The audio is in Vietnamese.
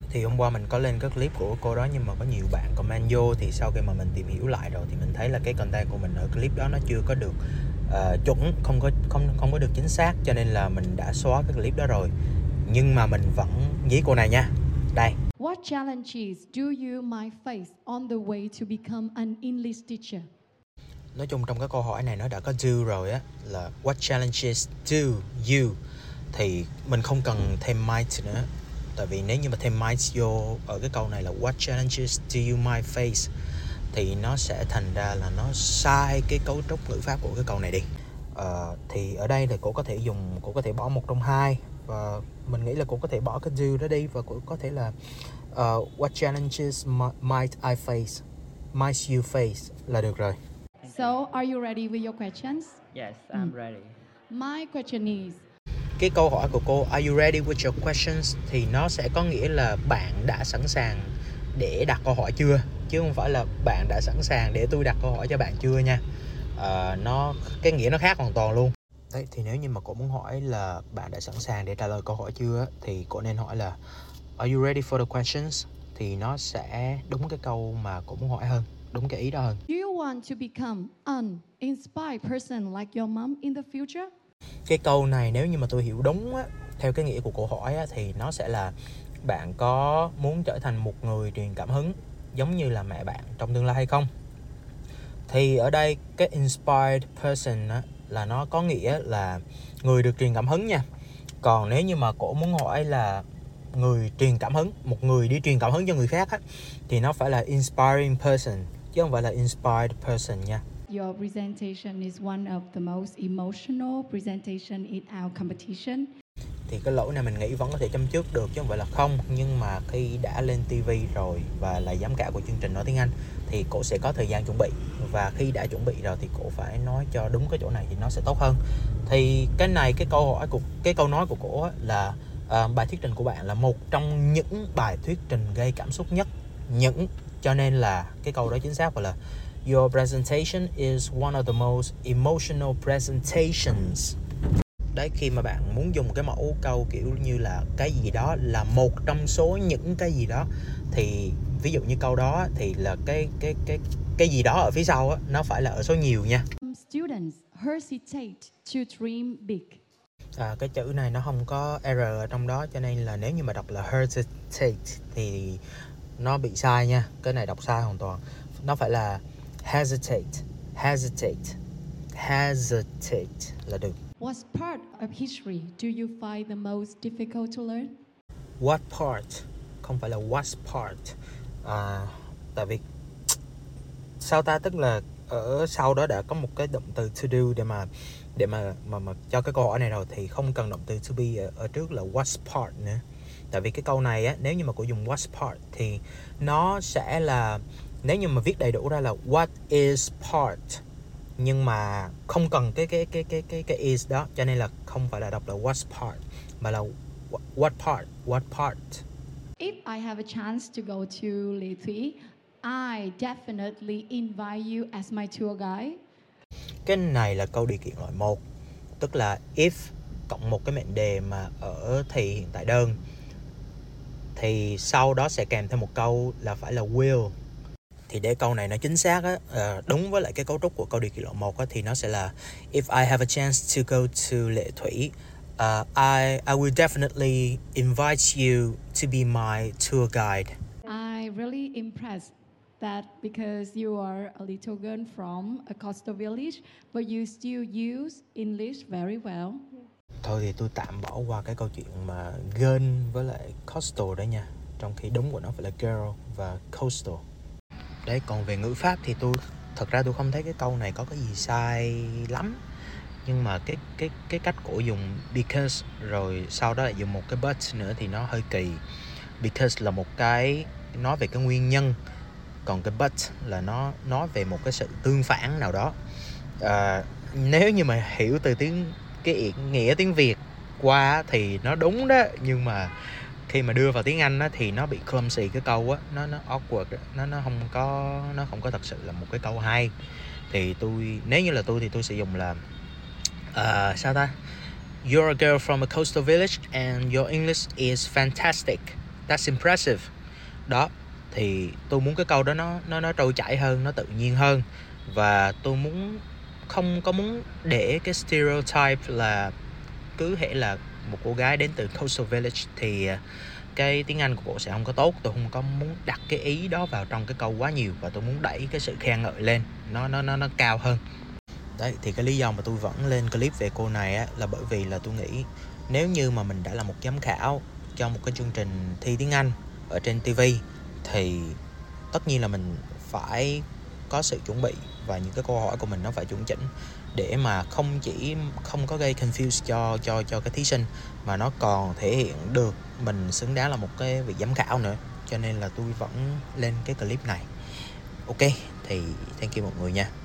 Thì hôm qua mình có lên cái clip của cô đó, nhưng mà có nhiều bạn comment vô, thì sau khi mà mình tìm hiểu lại rồi thì mình thấy là cái content của mình ở clip đó nó chưa có được chuẩn, không có được chính xác, cho nên là mình đã xóa cái clip đó rồi. Nhưng mà mình vẫn với cô này nha. Đây. What challenges do you might face on the way to become an English teacher? Nói chung trong cái câu hỏi này nó đã có do rồi á, là what challenges do you, thì mình không cần thêm might nữa. Tại vì nếu như mà thêm might vô ở cái câu này là what challenges do you might face, thì nó sẽ thành ra là nó sai cái cấu trúc ngữ pháp của cái câu này đi. Thì ở đây thì cô có thể bỏ một trong hai, và mình nghĩ là cô có thể bỏ cái do đó đi, và cô có thể là what challenges might I face, might you face là được rồi. So, are you ready with your questions? Yes, I'm ready. My question is, Cái câu hỏi của cô are you ready with your questions thì nó sẽ có nghĩa là bạn đã sẵn sàng để đặt câu hỏi chưa, chứ không phải là bạn đã sẵn sàng để tôi đặt câu hỏi cho bạn chưa nha. Cái nghĩa nó khác hoàn toàn luôn. Đấy, thì nếu như mà cô muốn hỏi là bạn đã sẵn sàng để trả lời câu hỏi chưa, thì cô nên hỏi là are you ready for the questions, thì nó sẽ đúng cái câu mà cô muốn hỏi hơn, đúng cái ý đó hơn. do you want to become an inspired person like your mom in the future? Cái câu này nếu như mà tôi hiểu đúng á, theo cái nghĩa của câu hỏi á, thì nó sẽ là bạn có muốn trở thành một người truyền cảm hứng giống như là mẹ bạn trong tương lai hay không. Thì ở đây cái inspired person á, là nó có nghĩa là người được truyền cảm hứng nha. Còn nếu như mà cổ muốn hỏi là người truyền cảm hứng, một người đi truyền cảm hứng cho người khác á, thì nó phải là inspiring person, chứ không phải là inspired person nha. Your presentation is one of the most emotional presentation in our competition. Thì cái lỗi này mình nghĩ vẫn có thể châm trước được chứ không phải là không. Nhưng mà khi đã lên TV rồi và là giám khảo của chương trình nói tiếng Anh thì cổ sẽ có thời gian chuẩn bị. Và khi đã chuẩn bị rồi thì cổ phải nói cho đúng cái chỗ này thì nó sẽ tốt hơn. Thì cái câu nói của cổ là bài thuyết trình của bạn là một trong những bài thuyết trình gây cảm xúc nhất. Cho nên là cái câu đó chính xác phải là your presentation is one of the most emotional presentations. Đấy, khi mà bạn muốn dùng cái mẫu câu kiểu như là cái gì đó là một trong số những cái gì đó, thì ví dụ như câu đó thì là cái gì đó ở phía sau á, nó phải là ở số nhiều nha. Students hesitate to dream big. Cái chữ này nó không có R ở trong đó, cho nên là nếu như mà đọc là hesitate thì nó bị sai nha. Cái này đọc sai hoàn toàn. Nó phải là hesitate là được. What part of history do you find the most difficult to learn? What part, không phải là what part. Tại vì sao ta, tức là ở sau đó đã có một cái động từ to do để mà cho cái câu hỏi này rồi, thì không cần động từ to be ở trước là what part nữa. Tại vì cái câu này á, nếu như mà cô dùng what part thì nó sẽ là, nếu như mà viết đầy đủ ra là what is part, nhưng mà không cần cái is đó, cho nên là không phải là đọc là what part mà là what part. If I have a chance to go to Lệ Thủy, I definitely invite you as my tour guide. Cái này là câu điều kiện loại 1, tức là if cộng một cái mệnh đề mà ở thì hiện tại đơn, thì sau đó sẽ kèm thêm một câu là phải là will. Thì để câu này nó chính xác á, đúng với lại cái cấu trúc của câu điều kiện loại 1 á, thì nó sẽ là if I have a chance to go to Lệ Thủy, I will definitely invite you to be my tour guide. I'm really impressed that because you are a little girl from a coastal village, but you still use English very well. Thôi thì tôi tạm bỏ qua cái câu chuyện mà girl với lại coastal đó nha, trong khi đúng của nó phải là girl và coastal. Đấy, còn về ngữ pháp thì thật ra tôi không thấy cái câu này có cái gì sai lắm. Nhưng mà cái cách cổ dùng because rồi sau đó lại dùng một cái but nữa thì nó hơi kỳ. Because là một cái nói về cái nguyên nhân, còn cái but là nó nói về một cái sự tương phản nào đó. Nếu như mà hiểu từ cái nghĩa tiếng Việt qua thì nó đúng đó, nhưng mà khi mà đưa vào tiếng Anh á, thì nó bị clumsy cái câu á, nó awkward, nó không có thật sự là một cái câu hay. Thì nếu như là tôi thì tôi sẽ dùng là You're a girl from a coastal village and your English is fantastic. That's impressive. Đó, thì tôi muốn cái câu đó nó trôi chảy hơn, nó tự nhiên hơn. Và tôi không có muốn để cái stereotype là cứ hễ là một cô gái đến từ Coastal Village thì cái tiếng Anh của cô sẽ không có tốt. Tôi không có muốn đặt cái ý đó vào trong cái câu quá nhiều, và tôi muốn đẩy cái sự khen ngợi lên nó cao hơn. Đấy, thì cái lý do mà tôi vẫn lên clip về cô này á, là bởi vì là tôi nghĩ nếu như mà mình đã là một giám khảo cho một cái chương trình thi tiếng Anh ở trên TV thì tất nhiên là mình phải có sự chuẩn bị, và những cái câu hỏi của mình nó phải chuẩn chỉnh để mà không có gây confuse cho cái thí sinh, mà nó còn thể hiện được mình xứng đáng là một cái vị giám khảo nữa. Cho nên là tôi vẫn lên cái clip này. Ok, thì thank you mọi người nha.